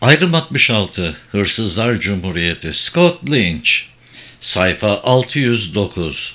Ayrım 66. Hırsızlar Cumhuriyeti. Scott Lynch. Sayfa 609.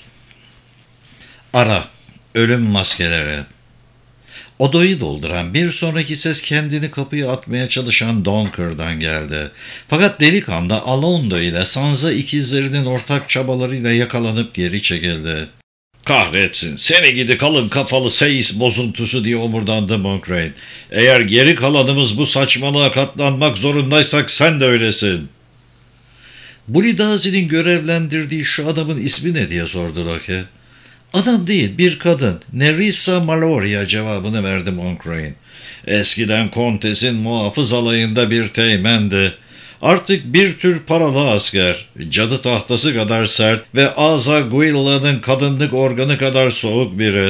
Ara. Ölüm maskeleri. Odayı dolduran bir sonraki ses kendini kapıya atmaya çalışan Donker'dan geldi. Fakat delikanlı Alondo ile Sansa ikizlerinin ortak çabalarıyla yakalanıp geri çekildi. "Kahretsin, seni gidi kalın kafalı seyis bozuntusu," diye omurdandı Moncrain. "Eğer geri kalanımız bu saçmalığa katlanmak zorundaysak sen de öylesin." "Bulidazi'nin görevlendirdiği şu adamın ismi ne?" diye sordu Loki. "Adam değil, bir kadın. Nerissa Maloria," cevabını verdi Moncrain. "Eskiden Kontes'in muhafız alayında bir teğmendi. Artık bir tür paralı asker. Cadı tahtası kadar sert ve Azaguilla'nın kadınlık organı kadar soğuk biri."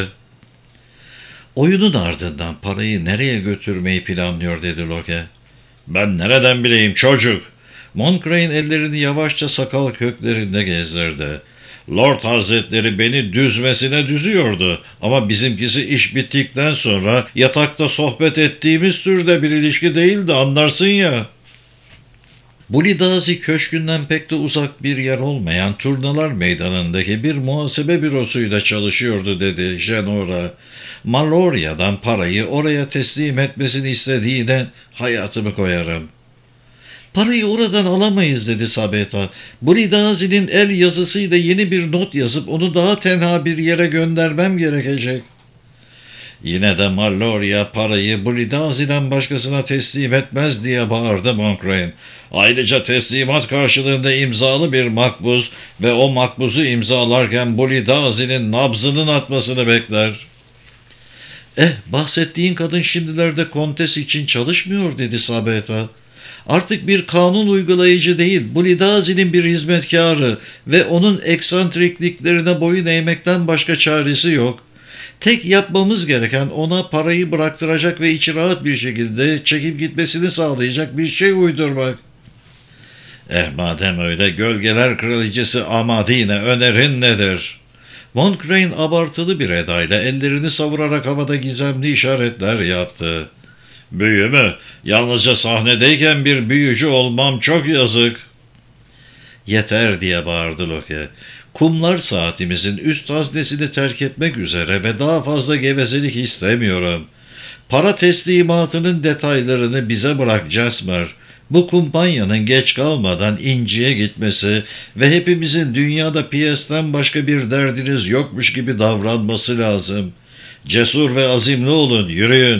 "Oyunun ardından parayı nereye götürmeyi planlıyor?" dedi Loki. "Ben nereden bileyim çocuk?" Moncrain ellerini yavaşça sakal köklerinde gezdirdi. "Lord Hazretleri beni düzmesine düzüyordu ama bizimkisi iş bittikten sonra yatakta sohbet ettiğimiz türde bir ilişki değildi, anlarsın ya." Bulidazi köşkünden pek de uzak bir yer olmayan Turnalar Meydanı'ndaki bir muhasebe bürosuyla çalışıyordu, dedi Jenora. "Maloria'dan parayı oraya teslim etmesini istediğine hayatımı koyarım." "Parayı oradan alamayız," dedi Sabeta. "Bulidazi'nin el yazısıyla yeni bir not yazıp onu daha tenha bir yere göndermem gerekecek." "Yine de Maloria parayı Bulidazi'den başkasına teslim etmez," diye bağırdı Moncrain. "Ayrıca teslimat karşılığında imzalı bir makbuz ve o makbuzu imzalarken Bulidazi'nin nabzının atmasını bekler." Bahsettiğin kadın şimdilerde kontes için çalışmıyor," dedi Sabeta. "Artık bir kanun uygulayıcı değil, Bulidazi'nin bir hizmetkarı ve onun eksantrikliklerine boyun eğmekten başka çaresi yok. Tek yapmamız gereken ona parayı bıraktıracak ve içi rahat bir şekilde çekip gitmesini sağlayacak bir şey uydurmak." Madem öyle, Gölgeler Kraliçesi Amadine önerin nedir?" Moncrain abartılı bir edayla ellerini savurarak havada gizemli işaretler yaptı. "Büyü mü? Yalnızca sahnedeyken bir büyücü olmam çok yazık." "Yeter," diye bağırdı Loki. "Kumlar saatimizin üst haznesini terk etmek üzere ve daha fazla gevezelik istemiyorum. Para teslimatının detaylarını bize bırak Jasper. Bu kumpanyanın geç kalmadan İnci'ye gitmesi ve hepimizin dünyada piyesten başka bir derdiniz yokmuş gibi davranması lazım. Cesur ve azimli olun, yürüyün."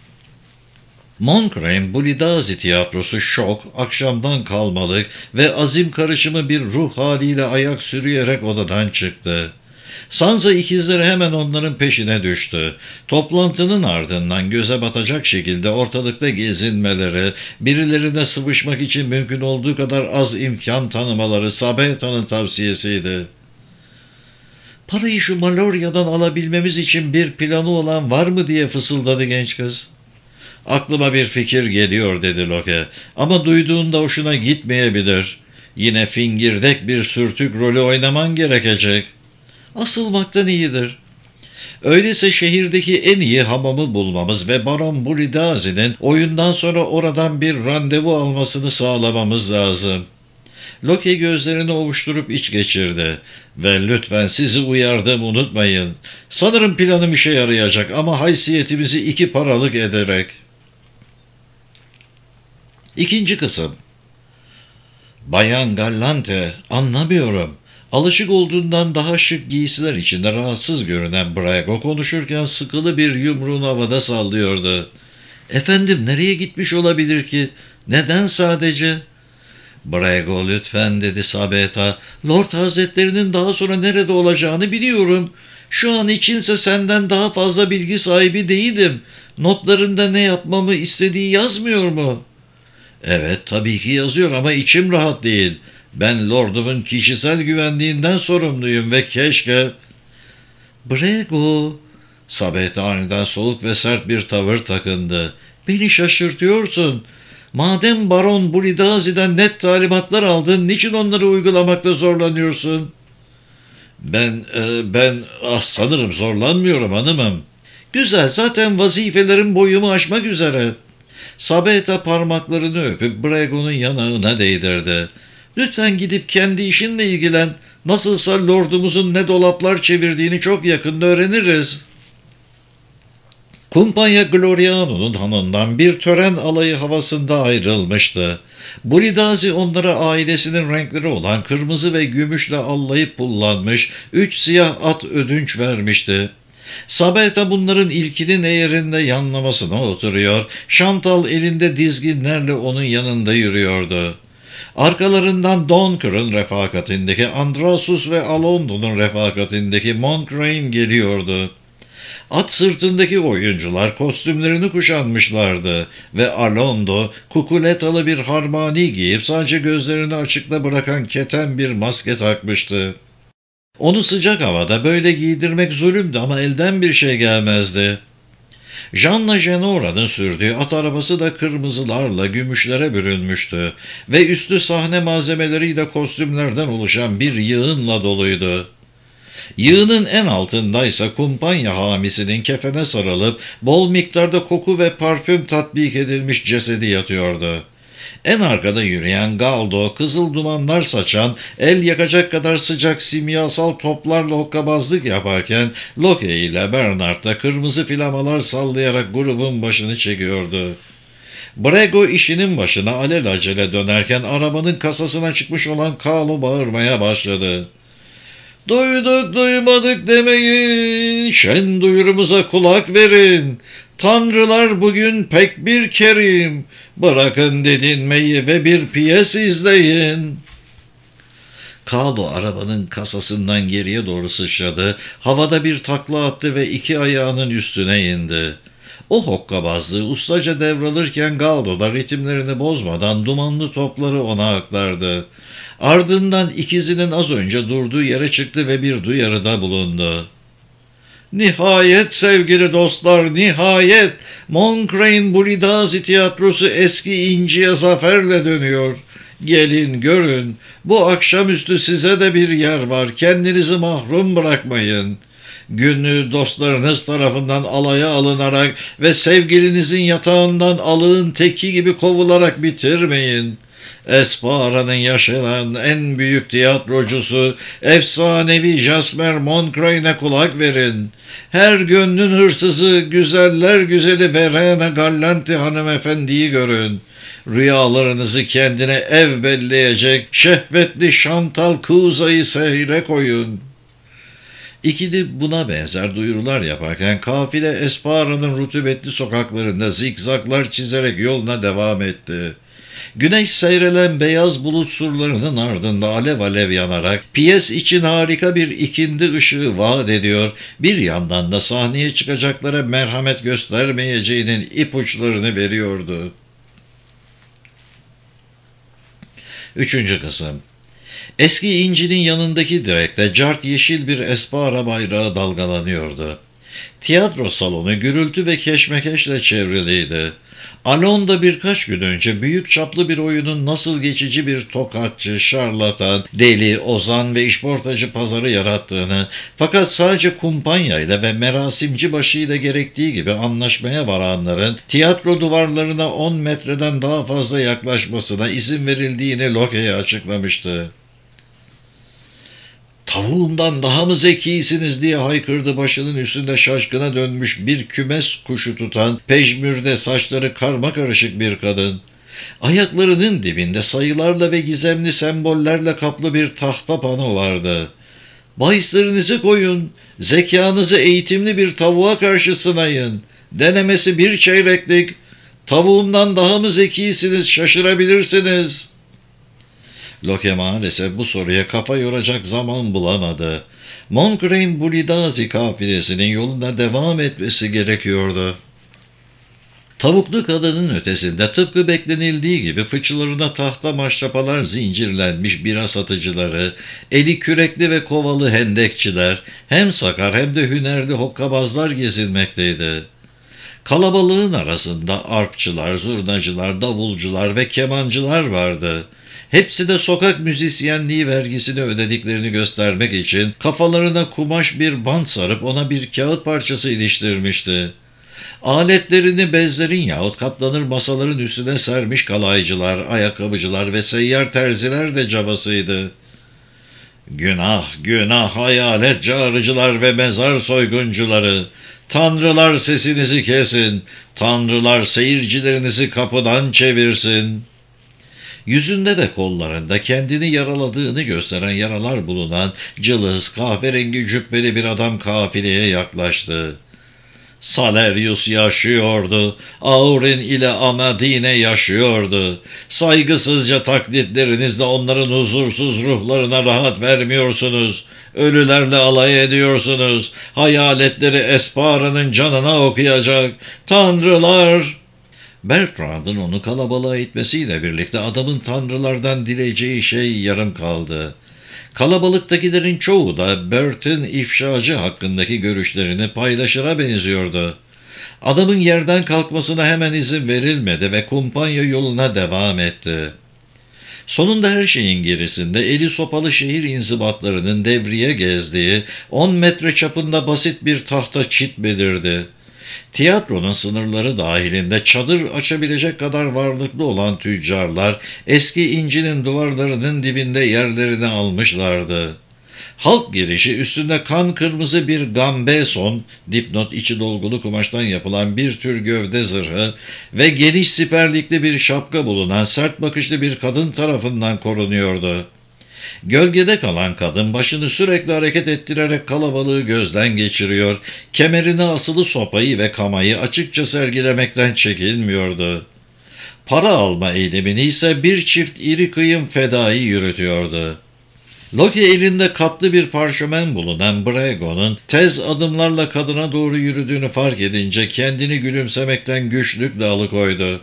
Moncrain, Bulidazi tiyatrosu şok, akşamdan kalmalık ve azim karışımı bir ruh haliyle ayak sürüyerek odadan çıktı. Sansa ikizleri hemen onların peşine düştü. Toplantının ardından göze batacak şekilde ortalıkta gezinmeleri, birilerine sıvışmak için mümkün olduğu kadar az imkan tanımaları Sabeta'nın tavsiyesiydi. "Parayı şu Maloria'dan alabilmemiz için bir planı olan var mı?" diye fısıldadı genç kız. "Aklıma bir fikir geliyor," dedi Loki. "Ama duyduğunda hoşuna gitmeyebilir. Yine fingirdek bir sürtük rolü oynaman gerekecek." "Asılmaktan iyidir." "Öyleyse şehirdeki en iyi hamamı bulmamız ve Baron Bulidazi'nin oyundan sonra oradan bir randevu almasını sağlamamız lazım." Loki gözlerini ovuşturup iç geçirdi. "Ve lütfen sizi uyardım, unutmayın. Sanırım planım işe yarayacak ama haysiyetimizi 2 paralık ederek." İkinci kısım. "Bayan Gallante, anlamıyorum." Alışık olduğundan daha şık giysiler içinde rahatsız görünen Brago konuşurken sıkılı bir yumruğunu havada sallıyordu. "Efendim, nereye gitmiş olabilir ki? Neden sadece?" "Brago, lütfen," dedi Sabeta. "Lord Hazretlerinin daha sonra nerede olacağını biliyorum. Şu an içinse senden daha fazla bilgi sahibi değilim. Notlarında ne yapmamı istediği yazmıyor mu?" "Evet, tabii ki yazıyor ama içim rahat değil. Ben lordumun kişisel güvenliğinden sorumluyum ve keşke..." "Brego," Sabeta aniden soğuk ve sert bir tavır takındı. "Beni şaşırtıyorsun. Madem Baron Bulidazi'den net talimatlar aldın, niçin onları uygulamakta zorlanıyorsun?" Ben sanırım zorlanmıyorum hanımım." "Güzel, zaten vazifelerin boyumu aşmak üzere." Sabeta parmaklarını öpüp Brago'nun yanağına değdirdi. "Lütfen gidip kendi işinle ilgilen. Nasılsa lordumuzun ne dolaplar çevirdiğini çok yakında öğreniriz." Kumpanya Gloriano'nun hanından bir tören alayı havasında ayrılmıştı. Bulidazi onlara ailesinin renkleri olan kırmızı ve gümüşle allayıp pullanmış 3 siyah at ödünç vermişti. Sabeta bunların ilkinin eğerinde yanlamasına oturuyor, Chantal elinde dizginlerle onun yanında yürüyordu. Arkalarından Donker'ın refakatindeki Andrasus ve Alondo'nun refakatindeki Montcrain geliyordu. At sırtındaki oyuncular kostümlerini kuşanmışlardı ve Alondo kukuletalı bir harmani giyip sadece gözlerini açıkta bırakan keten bir maske takmıştı. Onu sıcak havada böyle giydirmek zulümdü ama elden bir şey gelmezdi. Jean'la Genora'nın sürdüğü at arabası da kırmızılarla gümüşlere bürünmüştü ve üstü sahne malzemeleriyle kostümlerden oluşan bir yığınla doluydu. Yığının en altındaysa kumpanya hamisinin kefene sarılıp bol miktarda koku ve parfüm tatbik edilmiş cesedi yatıyordu. En arkada yürüyen Galdo, kızıl dumanlar saçan, el yakacak kadar sıcak simyasal toplarla hokkabazlık yaparken Loke ile Bernard da kırmızı flamalar sallayarak grubun başını çekiyordu. Brago işinin başına alelacele dönerken arabanın kasasına çıkmış olan Carlo bağırmaya başladı. "Duyduk duymadık demeyin, şen duyurumuza kulak verin. Tanrılar bugün pek bir kerim, bırakın dedinmeyi ve bir piyes izleyin." Kado arabanın kasasından geriye doğru sıçradı, havada bir takla attı ve 2 ayağının üstüne indi. O hokkabazlığı ustaca devralırken Galdo da ritimlerini bozmadan dumanlı topları ona aktardı. Ardından ikizinin az önce durduğu yere çıktı ve bir duyarıda bulundu. "Nihayet sevgili dostlar, nihayet Moncrain Bulidazi tiyatrosu eski inciye zaferle dönüyor. Gelin görün, bu akşamüstü size de bir yer var, kendinizi mahrum bırakmayın. Günü dostlarınız tarafından alaya alınarak ve sevgilinizin yatağından alığın teki gibi kovularak bitirmeyin. Espara'nın yaşanan en büyük tiyatrocusu, efsanevi Jasper Moncrain'e kulak verin. Her gönlün hırsızı, güzeller güzeli Verena Gallanti hanımefendiyi görün. Rüyalarınızı kendine ev belleyecek şehvetli Chantal Kuza'yı seyre koyun." İkili buna benzer duyurular yaparken kafile Espara'nın rutubetli sokaklarında zikzaklar çizerek yoluna devam etti. Güneş seyrelen beyaz bulut surlarının ardında alev alev yanarak piyes için harika bir ikindi ışığı vaat ediyor, bir yandan da sahneye çıkacaklara merhamet göstermeyeceğinin ipuçlarını veriyordu. 3. kısım. Eski incinin yanındaki direkte cart yeşil bir Espara bayrağı dalgalanıyordu. Tiyatro salonu gürültü ve keşmekeşle çevriliydi. Alon'da birkaç gün önce büyük çaplı bir oyunun nasıl geçici bir tokatçı, şarlatan, deli, ozan ve işportacı pazarı yarattığını, fakat sadece kumpanyayla ve merasimci başıyla gerektiği gibi anlaşmaya varanların tiyatro duvarlarına 10 metreden daha fazla yaklaşmasına izin verildiğini Loke'ye açıklamıştı. "Tavuğumdan daha mı zekisiniz?" diye haykırdı başının üstünde şaşkına dönmüş bir kümes kuşu tutan, pejmürde saçları karmakarışık bir kadın. Ayaklarının dibinde sayılarla ve gizemli sembollerle kaplı bir tahta pano vardı. "Bahislerinizi koyun, zekanızı eğitimli bir tavuğa karşı sınayın. Denemesi 1 çeyreklik. Tavuğumdan daha mı zekisiniz, şaşırabilirsiniz." Loke maalesef bu soruya kafa yoracak zaman bulamadı. Moncrain Bulidazi kafilesinin yoluna devam etmesi gerekiyordu. Tavuklu kadının ötesinde tıpkı beklenildiği gibi fıçılarına tahta maşrapalar zincirlenmiş bira satıcıları, eli kürekli ve kovalı hendekçiler, hem sakar hem de hünerli hokkabazlar gezinmekteydi. Kalabalığın arasında arpçılar, zurnacılar, davulcular ve kemancılar vardı. Hepsi de sokak müzisyenliği vergisini ödediklerini göstermek için kafalarına kumaş bir bant sarıp ona bir kağıt parçası iliştirmişti. Aletlerini bezlerin yahut katlanır masaların üstüne sermiş kalaycılar, ayakkabıcılar ve seyyar terziler de cabasıydı. Günah, günah hayalet çağrıcılar ve mezar soyguncuları! Tanrılar sesinizi kesin, tanrılar seyircilerinizi kapıdan çevirsin. Yüzünde ve kollarında kendini yaraladığını gösteren yaralar bulunan cılız, kahverengi cübbeli bir adam kafileye yaklaştı. Salerius yaşıyordu. Aurin ile Amadine yaşıyordu. Saygısızca taklitlerinizle onların huzursuz ruhlarına rahat vermiyorsunuz. Ölülerle alay ediyorsunuz. Hayaletleri Espara'nın canına okuyacak. Tanrılar! Bertrand'ın onu kalabalığa itmesiyle birlikte adamın tanrılardan dileyeceği şey yarım kaldı. Kalabalıktakilerin çoğu da Bert'in ifşacı hakkındaki görüşlerini paylaşıra benziyordu. Adamın yerden kalkmasına hemen izin verilmedi ve kumpanya yoluna devam etti. Sonunda her şeyin gerisinde eli sopalı şehir inzibatlarının devriye gezdiği 10 metre çapında basit bir tahta çit belirdi. Tiyatronun sınırları dahilinde çadır açabilecek kadar varlıklı olan tüccarlar eski incinin duvarlarının dibinde yerlerini almışlardı. Halk girişi üstünde kan kırmızı bir gambeson, dipnot içi dolgulu kumaştan yapılan bir tür gövde zırhı ve geniş siperlikli bir şapka bulunan sert bakışlı bir kadın tarafından korunuyordu. Gölgede kalan kadın başını sürekli hareket ettirerek kalabalığı gözden geçiriyor, kemerine asılı sopayı ve kamayı açıkça sergilemekten çekinmiyordu. Para alma eylemini ise bir çift iri kıyım fedai yürütüyordu. Loki elinde katlı bir parşömen bulunan Brago'nun tez adımlarla kadına doğru yürüdüğünü fark edince kendini gülümsemekten güçlükle alıkoydu.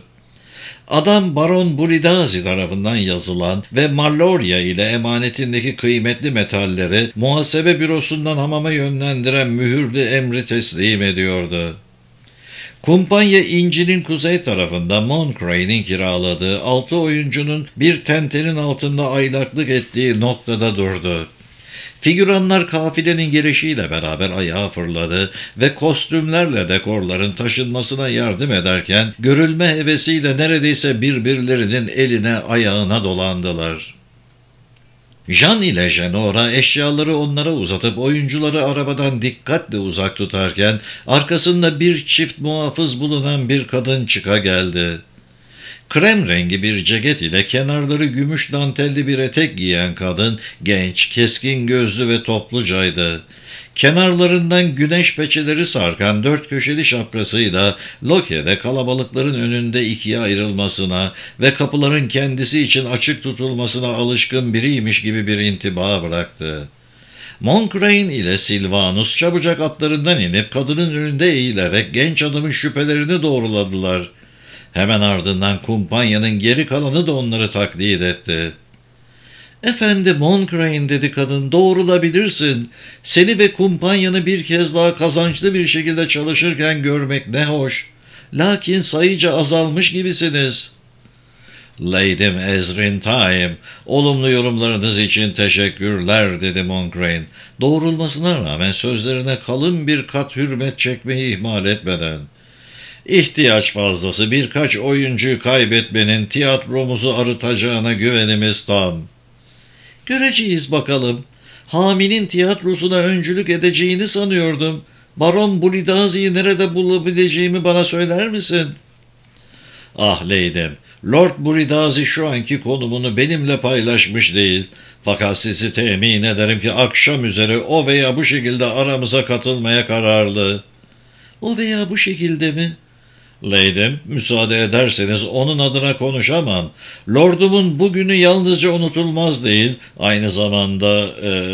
Adam Baron Bulidazi tarafından yazılan ve Malloria ile emanetindeki kıymetli metalleri muhasebe bürosundan hamama yönlendiren mühürlü emri teslim ediyordu. Kumpanya incinin kuzey tarafında Moncrane'in kiraladığı 6 oyuncunun bir tentenin altında aylaklık ettiği noktada durdu. Figüranlar kafilenin gelişiyle beraber ayağa fırladı ve kostümlerle dekorların taşınmasına yardım ederken görülme hevesiyle neredeyse birbirlerinin eline ayağına dolandılar. Jean ile Jenora eşyaları onlara uzatıp oyuncuları arabadan dikkatle uzak tutarken arkasında bir çift muhafız bulunan bir kadın çıka geldi. Krem rengi bir ceket ile kenarları gümüş dantelli bir etek giyen kadın genç, keskin gözlü ve toplucaydı. Kenarlarından güneş peçeleri sarkan dört köşeli şapkasıyla Loki'de kalabalıkların önünde ikiye ayrılmasına ve kapıların kendisi için açık tutulmasına alışkın biriymiş gibi bir intiba bıraktı. Moncrain ile Silvanus çabucak atlarından inip kadının önünde eğilerek genç adamın şüphelerini doğruladılar. Hemen ardından kumpanyanın geri kalanı da onları taklit etti. ''Efendi Moncrain'' dedi kadın, ''doğrulabilirsin. Seni ve kumpanyanı bir kez daha kazançlı bir şekilde çalışırken görmek ne hoş. Lakin sayıca azalmış gibisiniz.'' ''Lady'm Ezrin-Time, olumlu yorumlarınız için teşekkürler'' dedi Moncrain. Doğrulmasına rağmen sözlerine kalın bir kat hürmet çekmeyi ihmal etmeden. ''İhtiyaç fazlası birkaç oyuncuyu kaybetmenin tiyatromuzu arıtacağına güvenimiz tam.'' ''Göreceğiz bakalım. Hami'nin tiyatrosuna öncülük edeceğini sanıyordum. Baron Bulidazi'yi nerede bulabileceğimi bana söyler misin?'' ''Ah Lady'm, Lord Bulidazi şu anki konumunu benimle paylaşmış değil. Fakat sizi temin ederim ki akşam üzere o veya bu şekilde aramıza katılmaya kararlı.'' ''O veya bu şekilde mi?'' ''Lady'm, müsaade ederseniz onun adına konuşamam. Lordumun bugünü yalnızca unutulmaz değil, aynı zamanda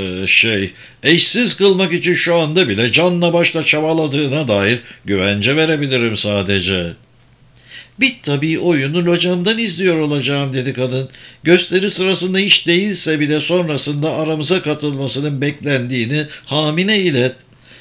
eşsiz kılmak için şu anda bile canla başla çabaladığına dair güvence verebilirim sadece.'' ''Bit tabii oyunu locamdan izliyor olacağım'' dedi kadın. ''Gösteri sırasında hiç değilse bile sonrasında aramıza katılmasının beklendiğini Hamine ilet.''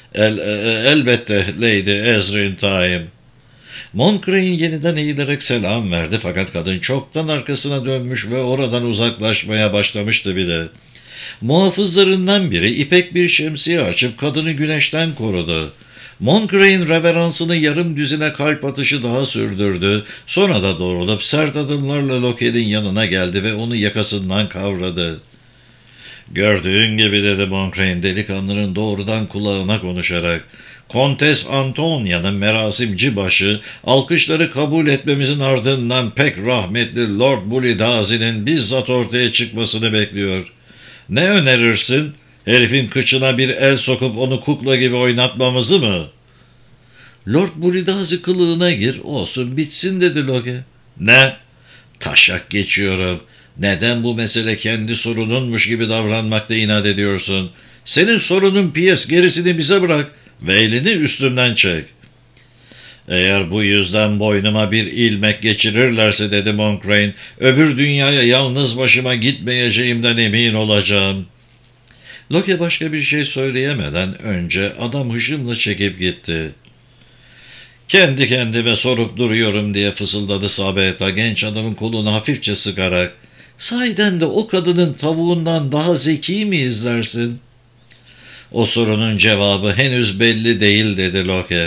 Elbette Lady Ezrin-Time.'' Moncrain yeniden eğilerek selam verdi fakat kadın çoktan arkasına dönmüş ve oradan uzaklaşmaya başlamıştı bile. Muhafızlarından biri ipek bir şemsiye açıp kadını güneşten korudu. Moncrain reveransını yarım düzine kalp atışı daha sürdürdü. Sonra da doğrulup sert adımlarla Loki'nin yanına geldi ve onu yakasından kavradı. "Gördüğün gibi," dedi Moncrain delikanlının doğrudan kulağına konuşarak. "Kontes Antonia'nın merasimci başı, alkışları kabul etmemizin ardından pek rahmetli Lord Bulidazi'nin bizzat ortaya çıkmasını bekliyor. Ne önerirsin? Herifin kıçına bir el sokup onu kukla gibi oynatmamızı mı?" "Lord Bulidazi kılığına gir, olsun bitsin," dedi Loki. "Ne? Taşak geçiyorum. Neden bu mesele kendi sorununmuş gibi davranmakta inat ediyorsun? Senin sorunun piyes, gerisini bize bırak ve elini üstümden çek." "Eğer bu yüzden boynuma bir ilmek geçirirlerse," dedi Moncrain, "öbür dünyaya yalnız başıma gitmeyeceğimden emin olacağım." Loki başka bir şey söyleyemeden önce adam hışımla çekip gitti. "Kendi kendime sorup duruyorum," diye fısıldadı Sabeta genç adamın kolunu hafifçe sıkarak. "Sahiden de o kadının tavuğundan daha zeki mi izlersin?" "O sorunun cevabı henüz belli değil," dedi Loki.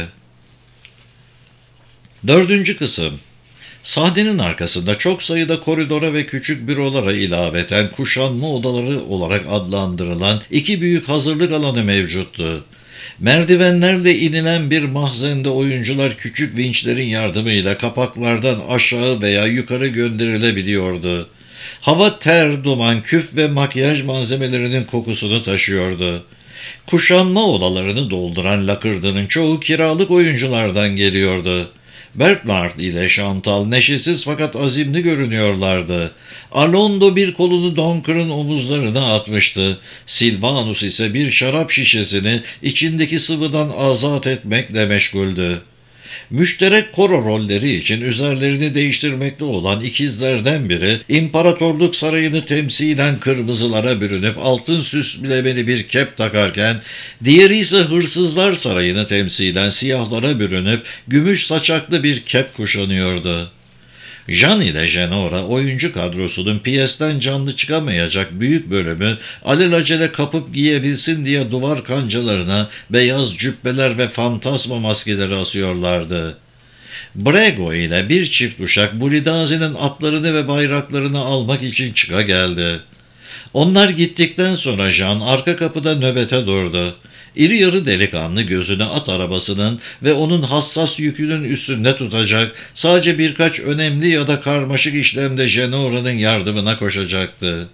4. kısım. Sahnenin arkasında çok sayıda koridora ve küçük bürolara ilaveten kuşanma odaları olarak adlandırılan 2 büyük hazırlık alanı mevcuttu. Merdivenlerle inilen bir mahzende oyuncular küçük vinçlerin yardımıyla kapaklardan aşağı veya yukarı gönderilebiliyordu. Hava ter, duman, küf ve makyaj malzemelerinin kokusunu taşıyordu. Kuşanma odalarını dolduran lakırdının çoğu kiralık oyunculardan geliyordu. Bernard ile Chantal neşesiz fakat azimli görünüyorlardı. Alondo bir kolunu Donker'ın omuzlarına atmıştı. Silvanus ise bir şarap şişesini içindeki sıvıdan azat etmekle meşguldü. Müşterek koro rolleri için üzerlerini değiştirmekte olan ikizlerden biri, İmparatorluk Sarayı'nı temsilen kırmızılara bürünüp altın süslemeli bir kep takarken, diğeri ise Hırsızlar Sarayı'nı temsilen siyahlara bürünüp gümüş saçaklı bir kep kuşanıyordu. Jean ile Jenora oyuncu kadrosunun piyesten canlı çıkamayacak büyük bölümü alelacele kapıp giyebilsin diye duvar kancalarına beyaz cübbeler ve fantasma maskeleri asıyorlardı. Brego ile bir çift uşak Bulidazi'nin atlarını ve bayraklarını almak için çıka geldi. Onlar gittikten sonra Jean arka kapıda nöbete durdu. İri yarı delikanlı gözünü at arabasının ve onun hassas yükünün üstünde tutacak, sadece birkaç önemli ya da karmaşık işlemde Jenora'nın yardımına koşacaktı.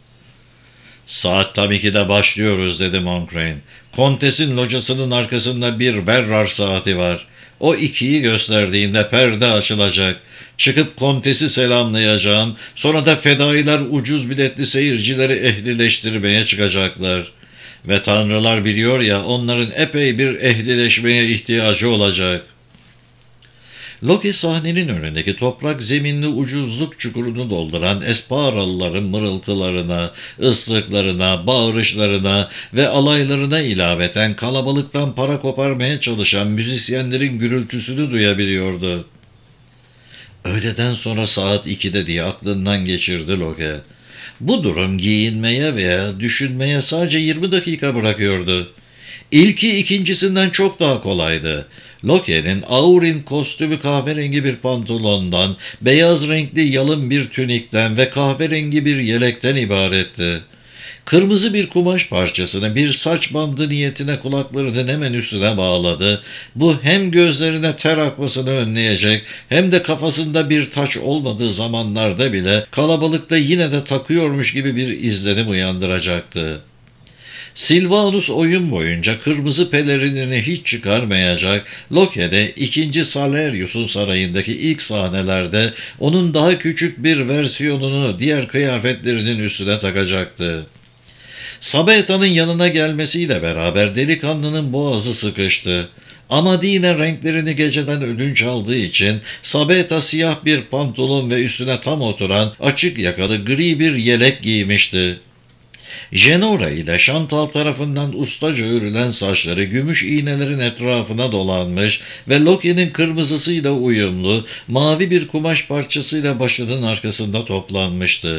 "Saat tam 2'de başlıyoruz," dedi Moncrain. "Kontes'in locasının arkasında bir Verrar saati var. O 2'yi gösterdiğinde perde açılacak. Çıkıp Kontes'i selamlayacağım. Sonra da fedailer ucuz biletli seyircileri ehlileştirmeye çıkacaklar. Ve tanrılar biliyor ya, onların epey bir ehlileşmeye ihtiyacı olacak." Loki sahnenin önündeki toprak zeminli ucuzluk çukurunu dolduran Esparalıların mırıltılarına, ıslıklarına, bağırışlarına ve alaylarına ilaveten kalabalıktan para koparmaya çalışan müzisyenlerin gürültüsünü duyabiliyordu. "Öğleden sonra saat 2'de," diye aklından geçirdi Loki. Bu durum giyinmeye veya düşünmeye sadece 20 dakika bırakıyordu. İlki ikincisinden çok daha kolaydı. Loki'nin Aurin kostümü kahverengi bir pantolondan, beyaz renkli yalın bir tünikten ve kahverengi bir yelekten ibaretti. Kırmızı bir kumaş parçasını bir saç bandı niyetine kulaklarının hemen üstüne bağladı. Bu hem gözlerine ter akmasını önleyecek hem de kafasında bir taç olmadığı zamanlarda bile kalabalıkta yine de takıyormuş gibi bir izlenim uyandıracaktı. Silvanus oyun boyunca kırmızı pelerinini hiç çıkarmayacak, Loki de 2. Salerius'un sarayındaki ilk sahnelerde onun daha küçük bir versiyonunu diğer kıyafetlerinin üstüne takacaktı. Sabeta'nın yanına gelmesiyle beraber delikanlının boğazı sıkıştı. Amadine renklerini geceden ödünç aldığı için Sabeta siyah bir pantolon ve üstüne tam oturan açık yakalı gri bir yelek giymişti. Jenora ile Chantal tarafından ustaca örülen saçları gümüş iğnelerin etrafına dolanmış ve Loki'nin kırmızısıyla uyumlu mavi bir kumaş parçasıyla başının arkasında toplanmıştı.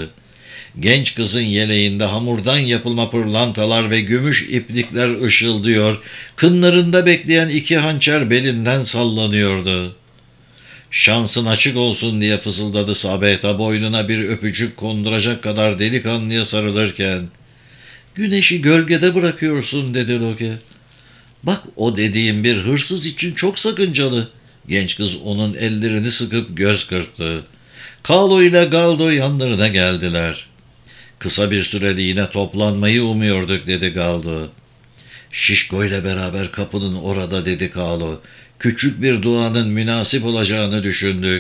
Genç kızın yeleğinde hamurdan yapılma pırlantalar ve gümüş iplikler ışıldıyor, kınlarında bekleyen 2 hançer belinden sallanıyordu. Şansın açık olsun diye fısıldadı Sabeta boynuna bir öpücük konduracak kadar delikanlıya sarılırken. Güneşi gölgede bırakıyorsun dedi Loki. Bak o dediğim bir hırsız için çok sakıncalı. Genç kız onun ellerini sıkıp göz kırptı. Carlo ile Galdo yanlarına geldiler. Kısa bir süreliğine toplanmayı umuyorduk dedi Galdo. Şişko ile beraber kapının orada dedi Carlo. Küçük bir duanın münasip olacağını düşündük.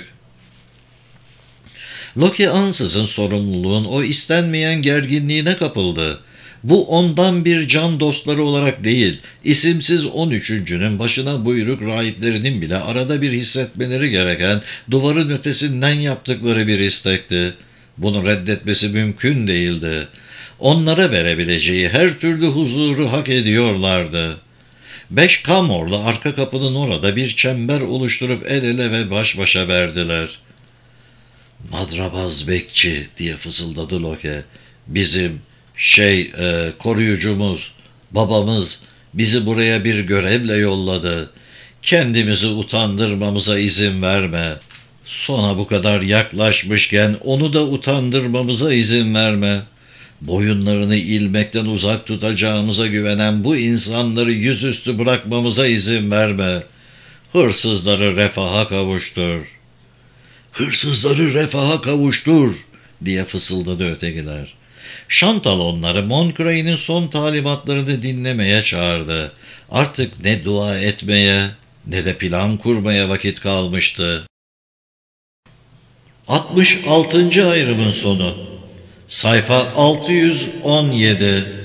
Loki ansızın sorumluluğun o istenmeyen gerginliğine kapıldı. Bu ondan bir can dostları olarak değil, isimsiz 13'üncünün başına buyruk rahiplerinin bile arada bir hissetmeleri gereken duvarın ötesinden yaptıkları bir istekti. Bunu reddetmesi mümkün değildi. Onlara verebileceği her türlü huzuru hak ediyorlardı. 5 kamorlu arka kapının orada bir çember oluşturup el ele ve baş başa verdiler. Madrabaz bekçi diye fısıldadı Loki. Bizim koruyucumuz, babamız bizi buraya bir görevle yolladı. Kendimizi utandırmamıza izin verme. Sona bu kadar yaklaşmışken onu da utandırmamıza izin verme. Boyunlarını ilmekten uzak tutacağımıza güvenen bu insanları yüzüstü bırakmamıza izin verme. Hırsızları refaha kavuştur. Hırsızları refaha kavuştur diye fısıldadı ötekiler. Şantal onları Montcrane'in son talimatlarını dinlemeye çağırdı. Artık ne dua etmeye ne de plan kurmaya vakit kalmıştı. 66. ayrımın sonu. Sayfa 617.